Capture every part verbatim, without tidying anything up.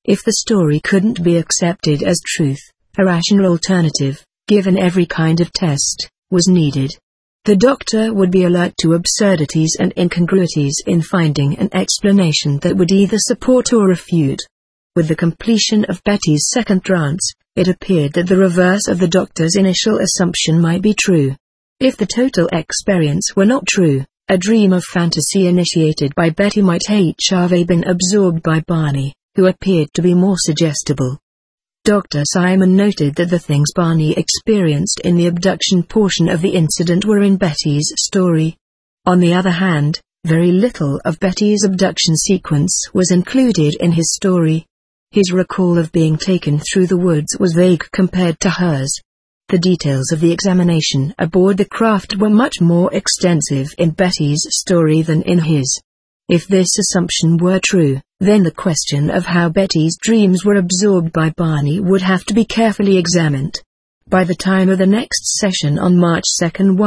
If the story couldn't be accepted as truth, a rational alternative, given every kind of test, was needed. The doctor would be alert to absurdities and incongruities in finding an explanation that would either support or refute. With the completion of Betty's second trance, it appeared that the reverse of the doctor's initial assumption might be true. If the total experience were not true, a dream of fantasy initiated by Betty might have been absorbed by Barney, who appeared to be more suggestible. Doctor Simon noted that the things Barney experienced in the abduction portion of the incident were in Betty's story. On the other hand, very little of Betty's abduction sequence was included in his story. His recall of being taken through the woods was vague compared to hers. The details of the examination aboard the craft were much more extensive in Betty's story than in his. If this assumption were true, then the question of how Betty's dreams were absorbed by Barney would have to be carefully examined. By the time of the next session on March second,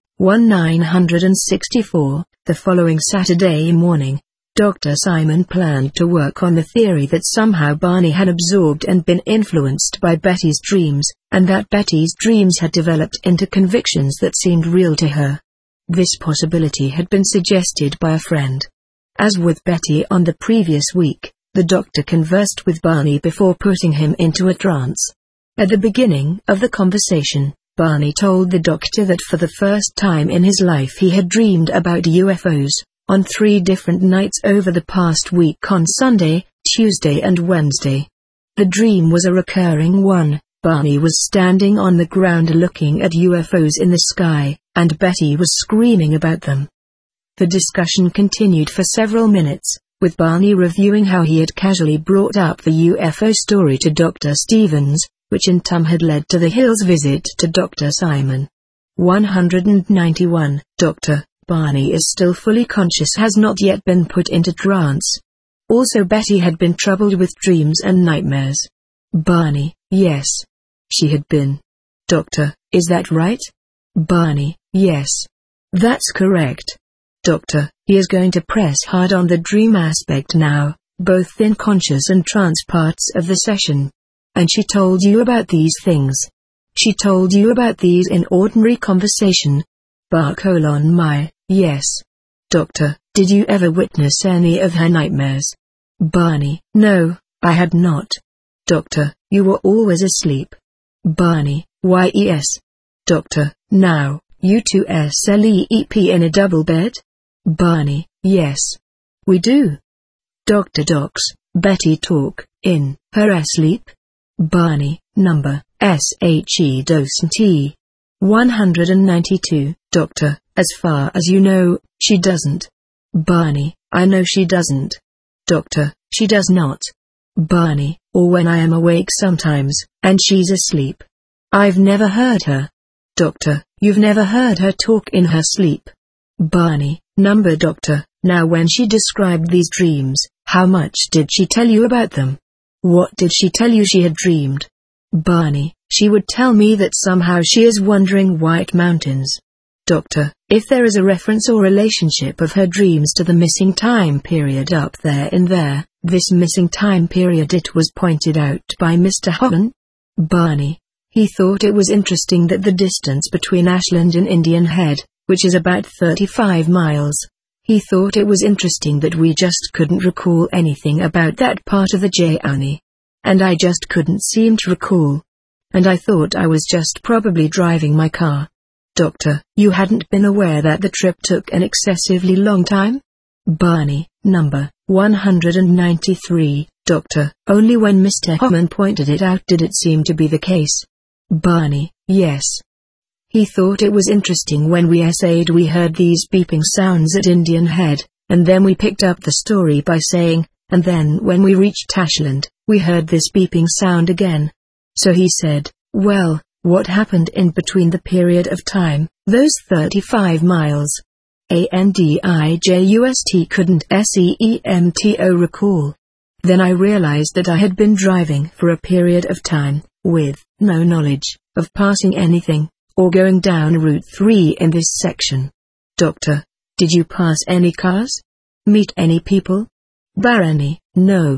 nineteen sixty-four, the following Saturday morning, Doctor Simon planned to work on the theory that somehow Barney had absorbed and been influenced by Betty's dreams, and that Betty's dreams had developed into convictions that seemed real to her. This possibility had been suggested by a friend. As with Betty on the previous week, the doctor conversed with Barney before putting him into a trance. At the beginning of the conversation, Barney told the doctor that for the first time in his life he had dreamed about U F Os, on three different nights over the past week on Sunday, Tuesday and Wednesday. The dream was a recurring one. Barney was standing on the ground looking at U F Os in the sky, and Betty was screaming about them. The discussion continued for several minutes, with Barney reviewing how he had casually brought up the U F O story to Doctor Stevens, which in turn had led to the Hills visit to Doctor Simon. one hundred ninety-one. Doctor Barney is still fully conscious has not yet been put into trance. Also Betty had been troubled with dreams and nightmares. Barney, yes. She had been. Doctor, is that right? Barney, yes. That's correct. Doctor, he is going to press hard on the dream aspect now, both in conscious and trance parts of the session. And she told you about these things. She told you about these in ordinary conversation. Bar colon my, yes. Doctor, did you ever witness any of her nightmares? Barney, no, I had not. Doctor, you were always asleep. Barney, why yes. Doctor, now, you two sleep in a double bed? Barney, yes. We do. Doctor Docs, Betty talk, in, her sleep? Barney, number, she doesn't. one hundred ninety-two, Doctor, as far as you know, she doesn't. Barney, I know she doesn't. Doctor, she does not. Barney, or when I am awake sometimes, and she's asleep. I've never heard her. Doctor, you've never heard her talk in her sleep. Barney, number Doctor, now when she described these dreams, how much did she tell you about them? What did she tell you she had dreamed? Barney, she would tell me that somehow she is wandering White Mountains. Doctor, if there is a reference or relationship of her dreams to the missing time period up there in there, this missing time period it was pointed out by Mister Hogan? Barney, he thought it was interesting that the distance between Ashland and Indian Head, which is about thirty-five miles, he thought it was interesting that we just couldn't recall anything about that part of the journey. And I just couldn't seem to recall. And I thought I was just probably driving my car. Doctor, you hadn't been aware that the trip took an excessively long time? Barney, number, one hundred ninety-three, Doctor, only when Mister Hoffman pointed it out did it seem to be the case. Barney, yes. He thought it was interesting when we essayed we heard these beeping sounds at Indian Head, and then we picked up the story by saying, and then when we reached Ashland, we heard this beeping sound again. So he said, well, what happened in between the period of time, those thirty-five miles? Andijust couldn't seemto recall. Then I realized that I had been driving for a period of time, with no knowledge of passing anything, or going down Route three in this section. Doctor, did you pass any cars? Meet any people? Barney, no.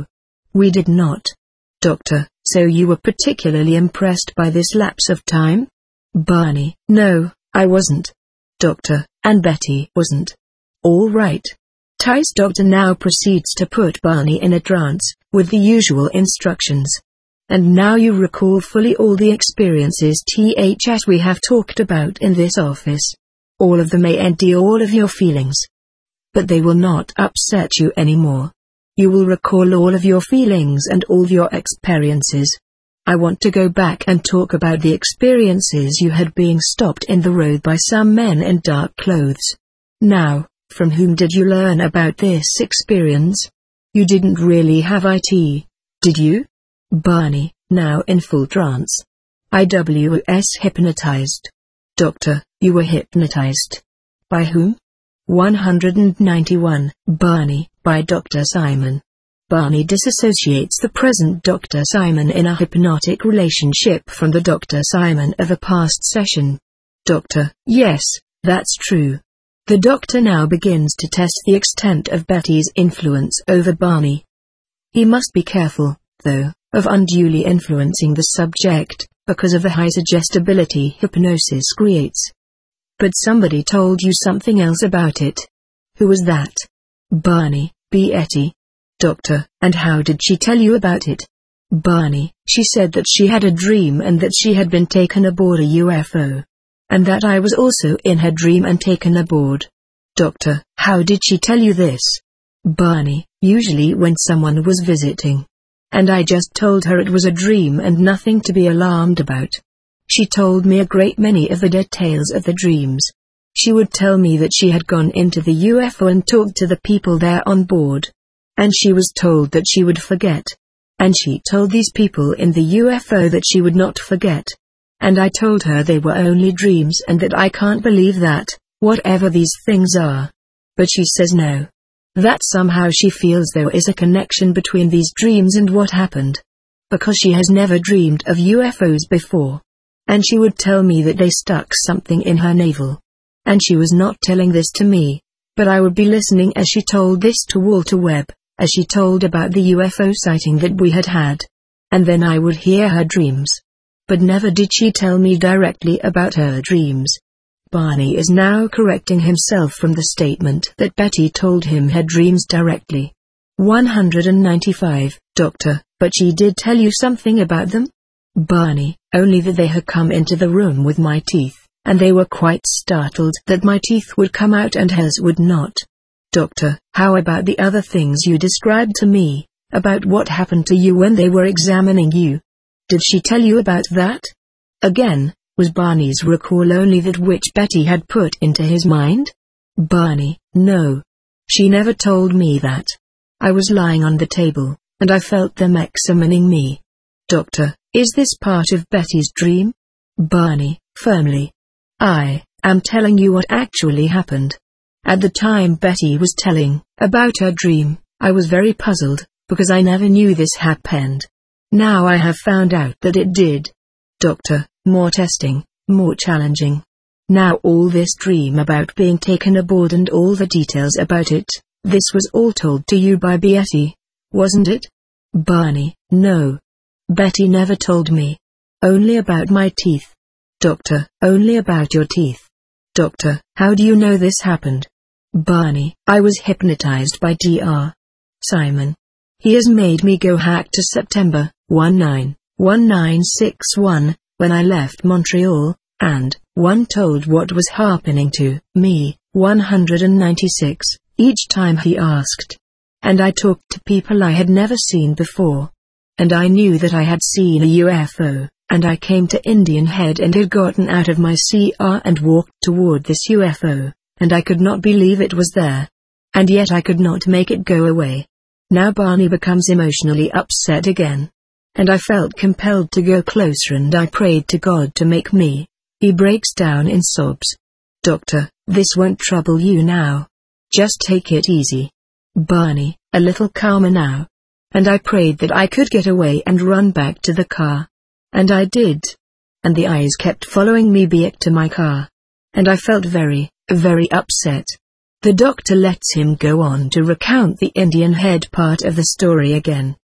We did not. Doctor, so you were particularly impressed by this lapse of time? Barney, no, I wasn't. Doctor, and Betty wasn't. All right. Tice Doctor now proceeds to put Barney in a trance, with the usual instructions. And now you recall fully all the experiences that we have talked about in this office. All of them may empty all of your feelings. But they will not upset you anymore. You will recall all of your feelings and all your experiences. I want to go back and talk about the experiences you had being stopped in the road by some men in dark clothes. Now, from whom did you learn about this experience? You didn't really have it, did you? Barney, now in full trance. I was hypnotized. Doctor, you were hypnotized. By whom? one hundred ninety-one, Barney, by Doctor Simon. Barney disassociates the present Doctor Simon in a hypnotic relationship from the Doctor Simon of a past session. Doctor, yes, that's true. The Doctor now begins to test the extent of Betty's influence over Barney. He must be careful, though, of unduly influencing the subject, because of the high suggestibility hypnosis creates. But somebody told you something else about it. Who was that? Barney, Betty. Doctor, and how did she tell you about it? Barney, she said that she had a dream and that she had been taken aboard a U F O. And that I was also in her dream and taken aboard. Doctor, how did she tell you this? Barney, usually when someone was visiting. And I just told her it was a dream and nothing to be alarmed about. She told me a great many of the details of the dreams. She would tell me that she had gone into the U F O and talked to the people there on board. And she was told that she would forget. And she told these people in the U F O that she would not forget. And I told her they were only dreams and that I can't believe that, whatever these things are. But she says no. That somehow she feels there is a connection between these dreams and what happened. Because she has never dreamed of U F Os before. And she would tell me that they stuck something in her navel. And she was not telling this to me, but I would be listening as she told this to Walter Webb, as she told about the U F O sighting that we had had. And then I would hear her dreams. But never did she tell me directly about her dreams. Barney is now correcting himself from the statement that Betty told him her dreams directly. one hundred ninety-five, Doctor, but she did tell you something about them? Barney, only that they had come into the room with my teeth, and they were quite startled that my teeth would come out and hers would not. Doctor, how about the other things you described to me, about what happened to you when they were examining you? Did she tell you about that? Again, was Barney's recall only that which Betty had put into his mind? Barney, no. She never told me that. I was lying on the table, and I felt them examining me. Doctor, is this part of Betty's dream? Barney, firmly. I am telling you what actually happened. At the time Betty was telling about her dream, I was very puzzled, because I never knew this happened. Now I have found out that it did. Doctor, more testing, more challenging. Now all this dream about being taken aboard and all the details about it, this was all told to you by Betty, wasn't it? Barney, no. Betty never told me. Only about my teeth. Doctor, only about your teeth. Doctor, how do you know this happened? Barney, I was hypnotized by Doctor Simon. He has made me go back to September nineteen sixty-one, when I left Montreal, and one told what was happening to me, one hundred ninety-six, each time he asked. And I talked to people I had never seen before. And I knew that I had seen a U F O, and I came to Indian Head and had gotten out of my car and walked toward this U F O, and I could not believe it was there. And yet I could not make it go away. Now Barney becomes emotionally upset again. And I felt compelled to go closer and I prayed to God to make me. He breaks down in sobs. Doctor, this won't trouble you now. Just take it easy. Barney, a little calmer now. And I prayed that I could get away and run back to the car. And I did. And the eyes kept following me back to my car. And I felt very, very upset. The doctor lets him go on to recount the Indian Head part of the story again.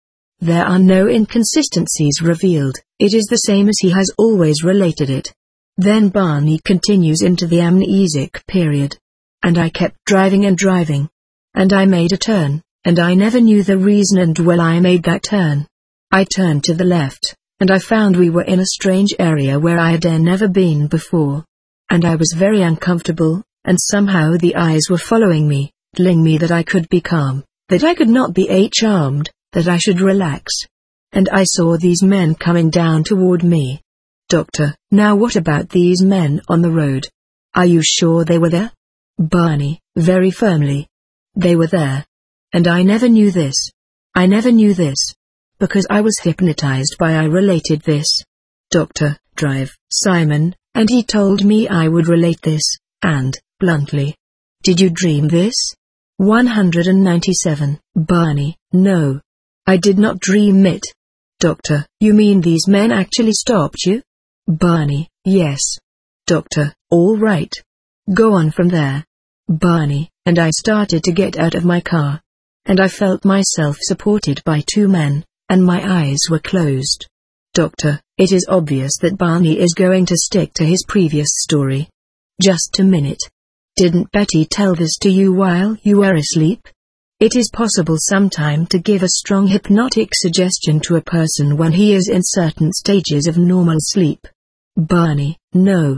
There are no inconsistencies revealed, it is the same as he has always related it. Then Barney continues into the amnesic period. And I kept driving and driving. And I made a turn, and I never knew the reason and well I made that turn. I turned to the left, and I found we were in a strange area where I had never been before. And I was very uncomfortable, and somehow the eyes were following me, telling me that I could be calm, that I could not be charmed, that I should relax. And I saw these men coming down toward me. Doctor, now what about these men on the road? Are you sure they were there? Barney, very firmly. They were there. And I never knew this. I never knew this. Because I was hypnotized by I related this. Doctor, drive, Simon, and he told me I would relate this, and, bluntly. Did you dream this? one hundred ninety-seven. Barney, no. I did not dream it. Doctor, you mean these men actually stopped you? Barney, yes. Doctor, all right. Go on from there. Barney, and I started to get out of my car. And I felt myself supported by two men, and my eyes were closed. Doctor, it is obvious that Barney is going to stick to his previous story. Just a minute. Didn't Betty tell this to you while you were asleep? It is possible sometime to give a strong hypnotic suggestion to a person when he is in certain stages of normal sleep. Barney, no.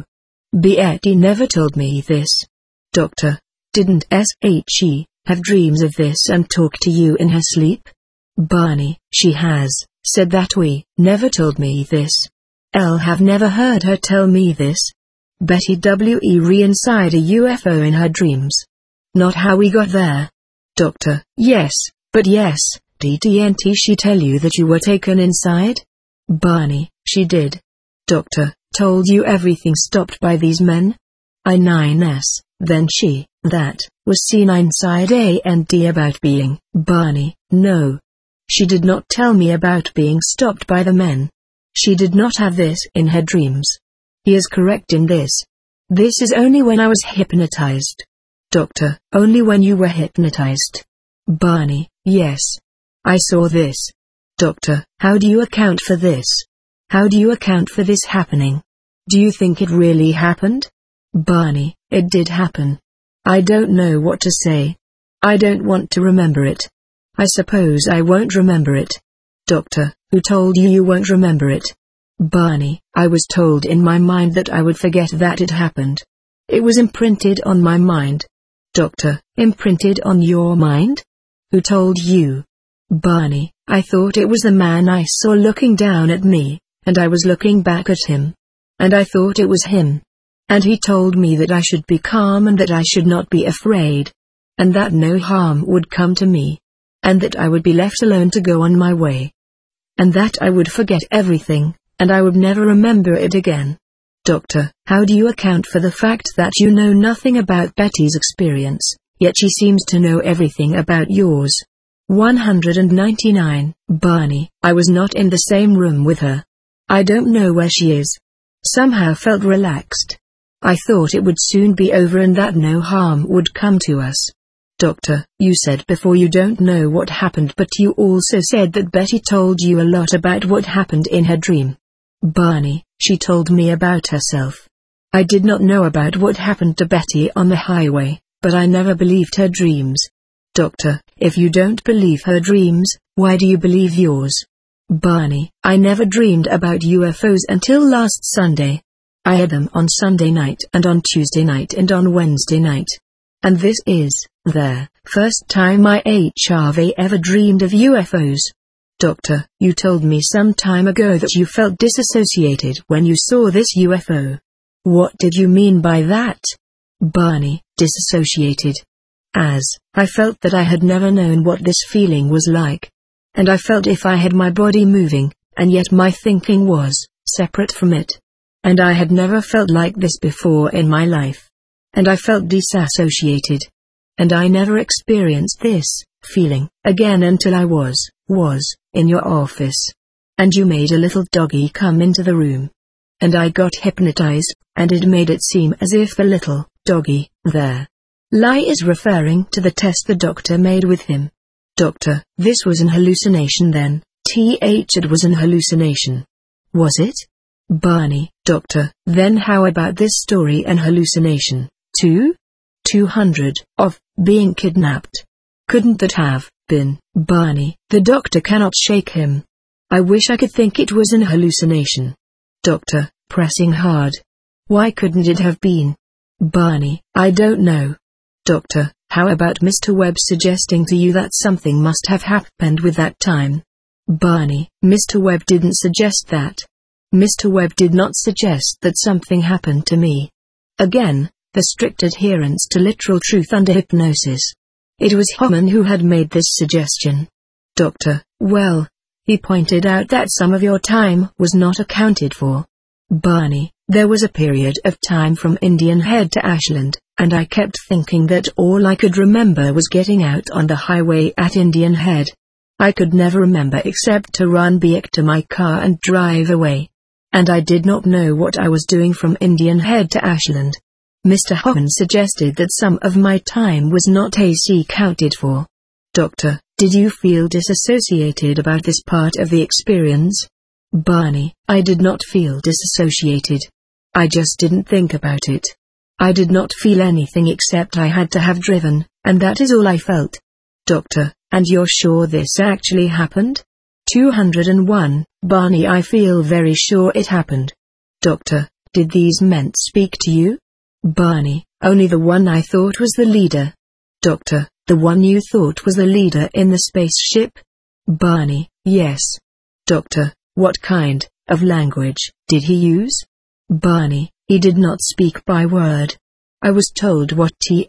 Betty never told me this. Doctor, didn't she have dreams of this and talk to you in her sleep? Barney, she has, said that we never told me this. I'll have never heard her tell me this. Betty W. E. re inside a U F O in her dreams. Not how we got there. Doctor, yes, but yes, didn't she tell you that you were taken inside? Barney, she did. Doctor, told you everything stopped by these men? I nine S, then she, that, was seen inside A and D about being, Barney, no. She did not tell me about being stopped by the men. She did not have this in her dreams. He is correct in this. This is only when I was hypnotized. Doctor, only when you were hypnotized. Barney, yes. I saw this. Doctor, how do you account for this? How do you account for this happening? Do you think it really happened? Barney, it did happen. I don't know what to say. I don't want to remember it. I suppose I won't remember it. Doctor, who told you you won't remember it? Barney, I was told in my mind that I would forget that it happened. It was imprinted on my mind. Doctor, imprinted on your mind? Who told you? Barney, I thought it was the man I saw looking down at me, and I was looking back at him. And I thought it was him. And he told me that I should be calm and that I should not be afraid. And that no harm would come to me. And that I would be left alone to go on my way. And that I would forget everything, and I would never remember it again. Doctor, how do you account for the fact that you know nothing about Betty's experience, yet she seems to know everything about yours? one hundred ninety-nine. Barney, I was not in the same room with her. I don't know where she is. Somehow felt relaxed. I thought it would soon be over and that no harm would come to us. Doctor, you said before you don't know what happened, but you also said that Betty told you a lot about what happened in her dream. Barney, she told me about herself. I did not know about what happened to Betty on the highway, but I never believed her dreams. Doctor, if you don't believe her dreams, why do you believe yours? Barney, I never dreamed about U F Os until last Sunday. I had them on Sunday night and on Tuesday night and on Wednesday night. And this is the first time I have ever dreamed of U F Os. Doctor, you told me some time ago that you felt disassociated when you saw this U F O. What did you mean by that? Barney, disassociated. As, I felt that I had never known what this feeling was like. And I felt if I had my body moving, and yet my thinking was separate from it. And I had never felt like this before in my life. And I felt disassociated. And I never experienced this feeling again until I was, was, in your office. And you made a little doggy come into the room. And I got hypnotized, and it made it seem as if the little doggy there lie is referring to the test the doctor made with him. Doctor, this was an hallucination then, Th it was an hallucination. Was it? Barney. Doctor, then how about this story an hallucination, too? two hundred, of, being kidnapped. Couldn't that have been, Barney? The doctor cannot shake him. I wish I could think it was an hallucination. Doctor, pressing hard. Why couldn't it have been? Barney, I don't know. Doctor, how about Mister Webb suggesting to you that something must have happened with that time? Barney, Mister Webb didn't suggest that. Mister Webb did not suggest that something happened to me. Again, the strict adherence to literal truth under hypnosis. It was Hoffman who had made this suggestion. Doctor, well, he pointed out that some of your time was not accounted for. Barney, there was a period of time from Indian Head to Ashland, and I kept thinking that all I could remember was getting out on the highway at Indian Head. I could never remember except to run back to my car and drive away. And I did not know what I was doing from Indian Head to Ashland. Mister Hoffman suggested that some of my time was not A C counted for. Doctor, did you feel disassociated about this part of the experience? Barney, I did not feel disassociated. I just didn't think about it. I did not feel anything except I had to have driven, and that is all I felt. Doctor, and you're sure this actually happened? two hundred one, Barney, I feel very sure it happened. Doctor, did these men speak to you? Barney, only the one I thought was the leader. Doctor, the one you thought was the leader in the spaceship? Barney, yes. Doctor, what kind of language did he use? Barney, he did not speak by word. I was told what to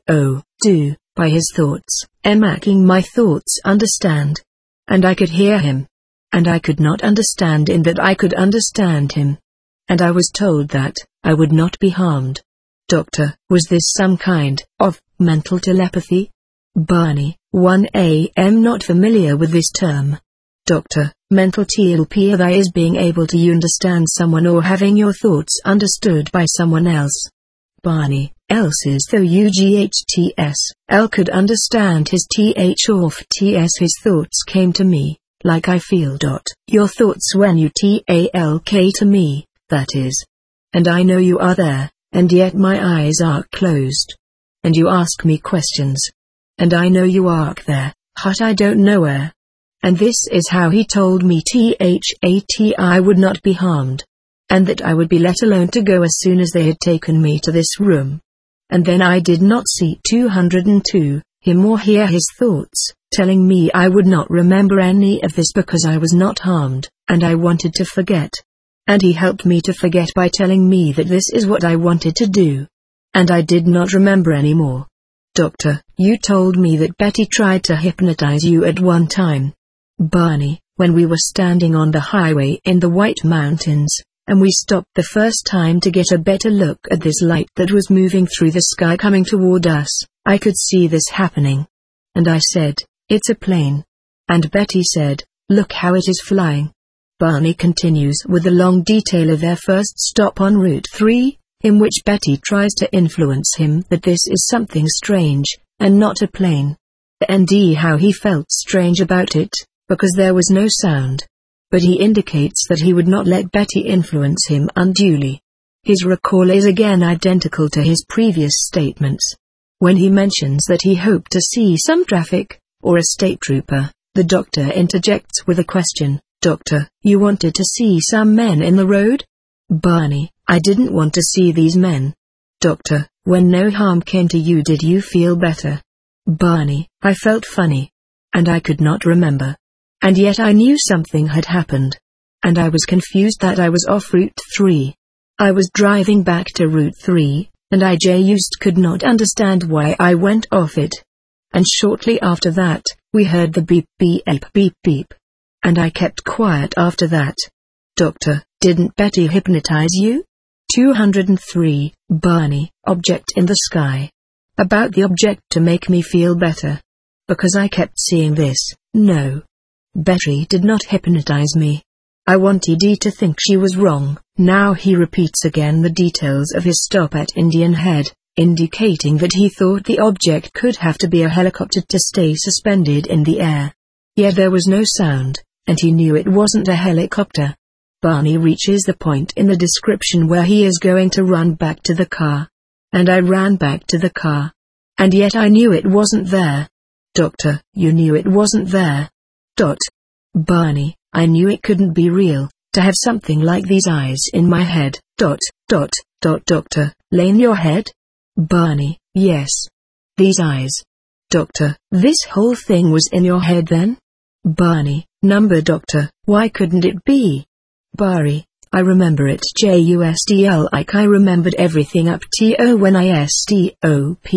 do by his thoughts, making my thoughts understand. And I could hear him. And I could not understand in that I could understand him. And I was told that I would not be harmed. Doctor, was this some kind of mental telepathy? Barney, one A M not familiar with this term. Doctor, mental telepathy is being able to understand someone or having your thoughts understood by someone else. Barney, else's though U G H T S, L could understand his Th of T S his thoughts came to me, like I feel. Dot, your thoughts when you talk to me, that is. And I know you are there, and yet my eyes are closed. And you ask me questions. And I know you are there, but I don't know where. And this is how he told me that I would not be harmed. And that I would be let alone to go as soon as they had taken me to this room. And then I did not see two hundred two, him or hear his thoughts, telling me I would not remember any of this because I was not harmed, and I wanted to forget. And he helped me to forget by telling me that this is what I wanted to do. And I did not remember any more. Doctor, you told me that Betty tried to hypnotize you at one time. Barney, when we were standing on the highway in the White Mountains, and we stopped the first time to get a better look at this light that was moving through the sky coming toward us, I could see this happening. And I said, it's a plane. And Betty said, look how it is flying. Barney continues with a long detail of their first stop on Route three, in which Betty tries to influence him that this is something strange, and not a plane. And how he felt strange about it, because there was no sound. But he indicates that he would not let Betty influence him unduly. His recall is again identical to his previous statements. When he mentions that he hoped to see some traffic, or a state trooper, the doctor interjects with a question, Doctor, you wanted to see some men in the road? Barney, I didn't want to see these men. Doctor, when no harm came to you, did you feel better? Barney, I felt funny. And I could not remember. And yet I knew something had happened. And I was confused that I was off Route three. I was driving back to Route three, and I just could not understand why I went off it. And shortly after that, we heard the beep beep beep beep. And I kept quiet after that. Doctor, didn't Betty hypnotize you? two hundred three, Barney, object in the sky. About the object to make me feel better. Because I kept seeing this, no. Betty did not hypnotize me. I wanted Dee to think she was wrong. Now he repeats again the details of his stop at Indian Head, indicating that he thought the object could have to be a helicopter to stay suspended in the air. Yet there was no sound, and he knew it wasn't a helicopter. Barney reaches the point in the description where he is going to run back to the car. And I ran back to the car. And yet I knew it wasn't there. Doctor, you knew it wasn't there. Dot. Barney, I knew it couldn't be real, to have something like these eyes in my head. Dot, dot, dot. Doctor, in your head? Barney, yes. These eyes. Doctor, this whole thing was in your head then? Barney, number doctor, why couldn't it be? Barry, I remember it just like I remembered everything up to when I stopped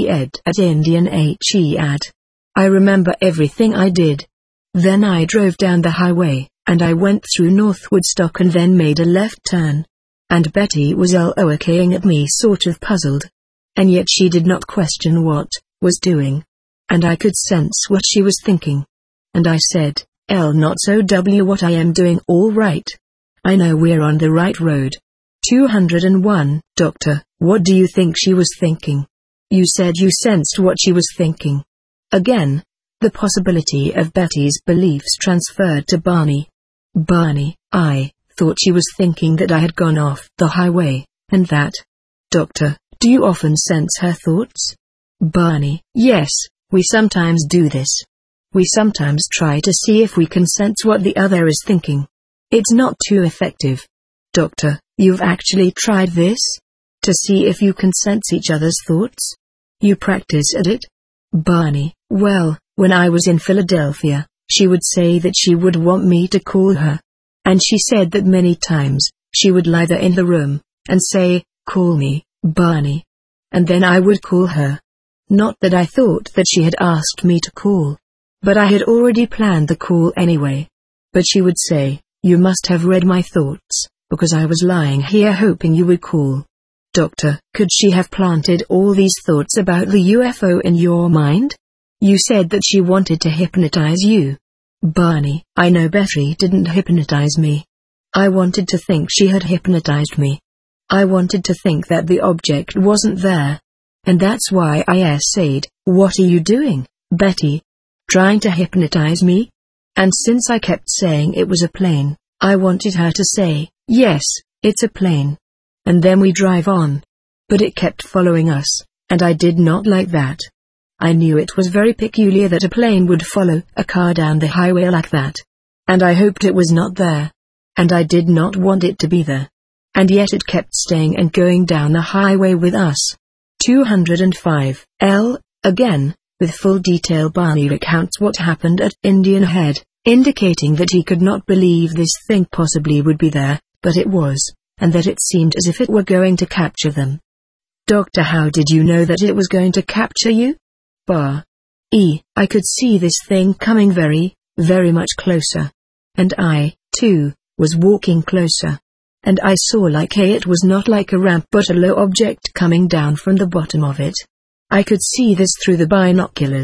at Indian Head. I remember everything I did. Then I drove down the highway, and I went through North Woodstock and then made a left turn. And Betty was looking at me sort of puzzled. And yet she did not question what was doing. And I could sense what she was thinking. And I said, L not so W what I am doing all right. I know we're on the right road. two hundred one, Doctor, what do you think she was thinking? You said you sensed what she was thinking. Again, the possibility of Betty's beliefs transferred to Barney. Barney, I thought she was thinking that I had gone off the highway, and that. Doctor, do you often sense her thoughts? Barney, yes, we sometimes do this. We sometimes try to see if we can sense what the other is thinking. It's not too effective. Doctor, you've actually tried this? To see if you can sense each other's thoughts? You practice at it? Barney, well, when I was in Philadelphia, she would say that she would want me to call her. And she said that many times, she would lie there in the room, and say, call me, Barney. And then I would call her. Not that I thought that she had asked me to call. But I had already planned the call anyway. But she would say, you must have read my thoughts, because I was lying here hoping you would call. Doctor, could she have planted all these thoughts about the U F O in your mind? You said that she wanted to hypnotize you. Barney, I know Betty didn't hypnotize me. I wanted to think she had hypnotized me. I wanted to think that the object wasn't there. And that's why I said, what are you doing, Betty? Trying to hypnotize me? And since I kept saying it was a plane, I wanted her to say, yes, it's a plane. And then we drive on. But it kept following us, and I did not like that. I knew it was very peculiar that a plane would follow a car down the highway like that. And I hoped it was not there. And I did not want it to be there. And yet it kept staying and going down the highway with us. two hundred five, L, again. With full detail Barney recounts what happened at Indian Head, indicating that he could not believe this thing possibly would be there, but it was, and that it seemed as if it were going to capture them. Doctor, how did you know that it was going to capture you? Bar. E. I could see this thing coming very, very much closer. And I, too, was walking closer. And I saw like a it was not like a ramp but a low object coming down from the bottom of it. I could see this through the binoculars.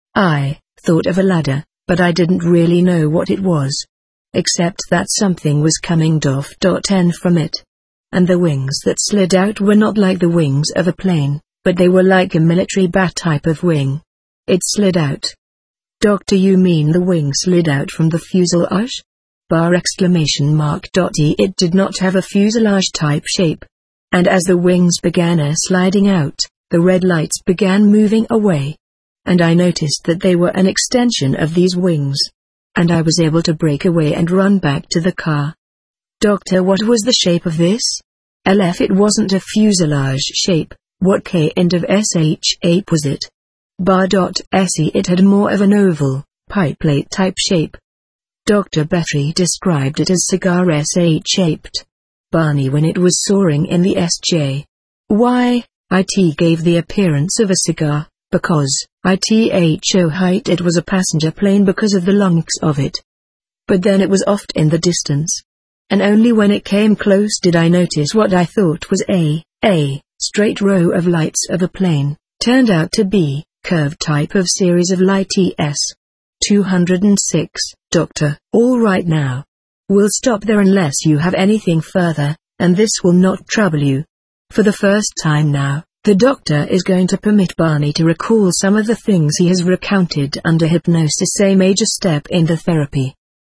I thought of a ladder, but I didn't really know what it was. Except that something was coming off end from it. And the wings that slid out were not like the wings of a plane, but they were like a military bat type of wing. It slid out. Doctor, you mean the wing slid out from the fuselage? Bar exclamation mark. E. It did not have a fuselage type shape. And as the wings began a sliding out, the red lights began moving away. And I noticed that they were an extension of these wings. And I was able to break away and run back to the car. Doctor, what was the shape of this? L F It wasn't a fuselage shape. What kind of shape was it? Bar. Se It had more of an oval, pipe plate type shape. Doctor Betty described it as cigar S-shaped. Barney, when it was soaring in the S J. Y. It gave the appearance of a cigar, because, itho height it was a passenger plane because of the lungs of it. But then it was off in the distance. And only when it came close did I notice what I thought was a, a, straight row of lights of a plane, turned out to be, curved type of series of lights. two hundred six, Doctor, all right now. We'll stop there unless you have anything further, and this will not trouble you. For the first time now, the doctor is going to permit Barney to recall some of the things he has recounted under hypnosis, a major step in the therapy.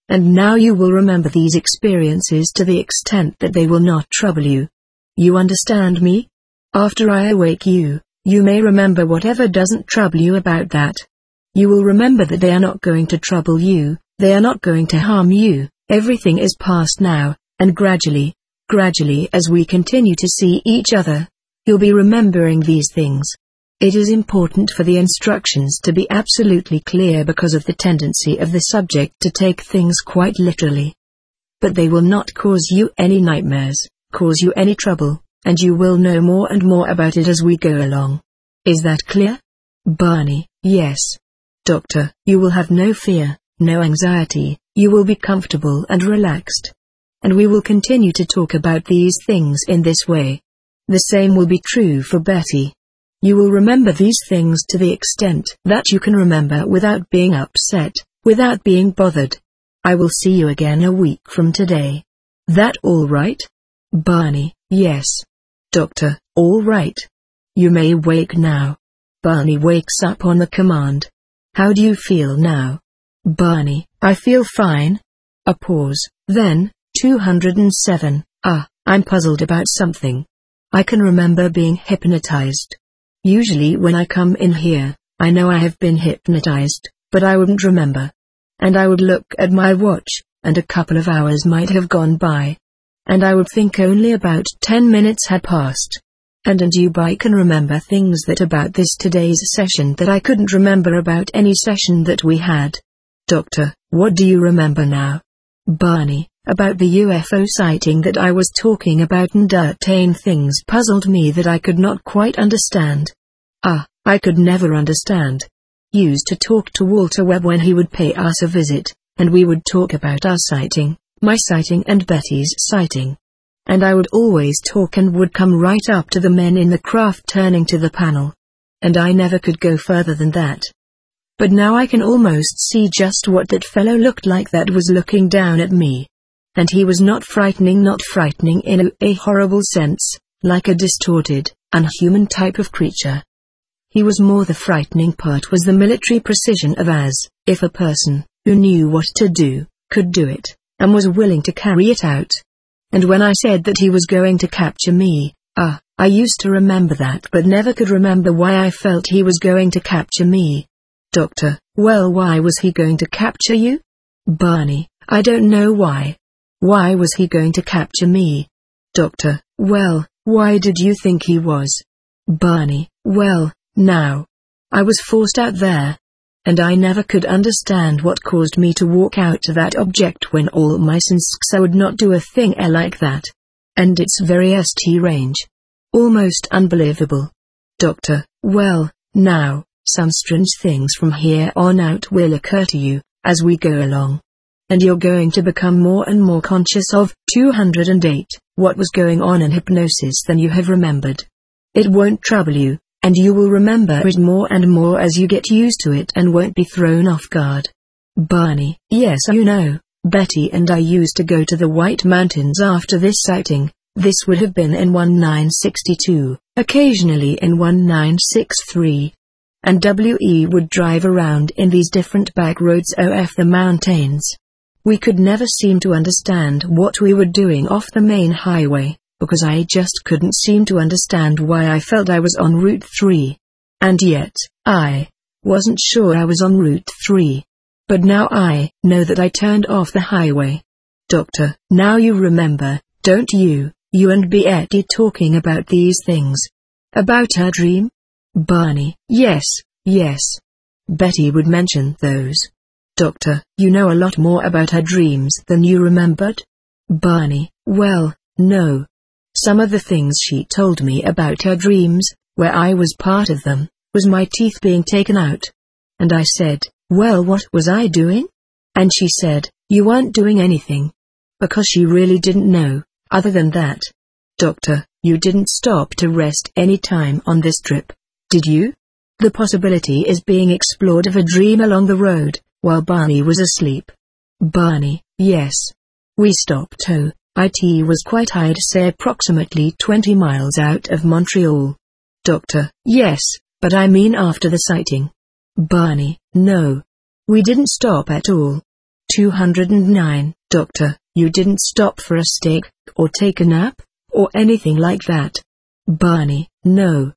And now you will remember these experiences to the extent that they will not trouble you. You understand me? After I awake you, you may remember whatever doesn't trouble you about that. You will remember that they are not going to trouble you, they are not going to harm you, everything is past now, and gradually, gradually as we continue to see each other, you'll be remembering these things. It is important for the instructions to be absolutely clear because of the tendency of the subject to take things quite literally. But they will not cause you any nightmares, cause you any trouble, and you will know more and more about it as we go along. Is that clear? Barney: Yes. Doctor: You will have no fear, no anxiety, you will be comfortable and relaxed. And we will continue to talk about these things in this way. The same will be true for Betty. You will remember these things to the extent that you can remember without being upset, without being bothered. I will see you again a week from today. That all right? Barney: Yes. Doctor: All right. You may wake now. Barney wakes up on the command. How do you feel now? Barney: I feel fine. A pause, then, two hundred seven, ah, I'm puzzled about something. I can remember being hypnotized. Usually when I come in here, I know I have been hypnotized, but I wouldn't remember. And I would look at my watch, and a couple of hours might have gone by. And I would think only about ten minutes had passed. And and you I can remember things that about this today's session that I couldn't remember about any session that we had. Doctor: What do you remember now? Barney: About the U F O sighting that I was talking about, and certain things puzzled me that I could not quite understand. Ah, I could never understand. Used to talk to Walter Webb when he would pay us a visit, and we would talk about our sighting, my sighting and Betty's sighting. And I would always talk and would come right up to the men in the craft turning to the panel. And I never could go further than that. But now I can almost see just what that fellow looked like that was looking down at me. And he was not frightening, not frightening in a, a horrible sense, like a distorted, unhuman type of creature. He was more, the frightening part was the military precision of as if a person, who knew what to do, could do it, and was willing to carry it out. And when I said that he was going to capture me, ah, I used to remember that but never could remember why I felt he was going to capture me. Doctor: Well, why was he going to capture you? Barney: I don't know why. Why was he going to capture me? Doctor: Well, why did you think he was? Barney: Well, now. I was forced out there. And I never could understand what caused me to walk out to that object when all my senses would not do a thing like that. And it's very strange. Almost unbelievable. Doctor: Well, now, some strange things from here on out will occur to you, as we go along. And you're going to become more and more conscious of, two hundred eight, what was going on in hypnosis than you have remembered. It won't trouble you, and you will remember it more and more as you get used to it and won't be thrown off guard. Barney: Yes, you know, Betty and I used to go to the White Mountains after this sighting. This would have been in nineteen sixty-two, occasionally in nineteen sixty-three. And W E would drive around in these different back roads off the mountains. We could never seem to understand what we were doing off the main highway, because I just couldn't seem to understand why I felt I was on Route three. And yet, I wasn't sure I was on Route three. But now I know that I turned off the highway. Doctor: Now you remember, don't you, you and Betty talking about these things? About her dream? Barney: Yes, yes. Betty would mention those. Doctor: You know a lot more about her dreams than you remembered? Barney: Well, no. Some of the things she told me about her dreams, where I was part of them, was my teeth being taken out. And I said, well, what was I doing? And she said, you weren't doing anything. Because she really didn't know, other than that. Doctor: You didn't stop to rest any time on this trip, did you? The possibility is being explored of a dream along the road, while Barney was asleep. Barney: Yes. We stopped to. It was quite high, to say approximately twenty miles out of Montreal. Doctor: Yes, but I mean after the sighting. Barney: No. We didn't stop at all. two hundred nine. Doctor, you didn't stop for a steak, or take a nap, or anything like that. Barney, no,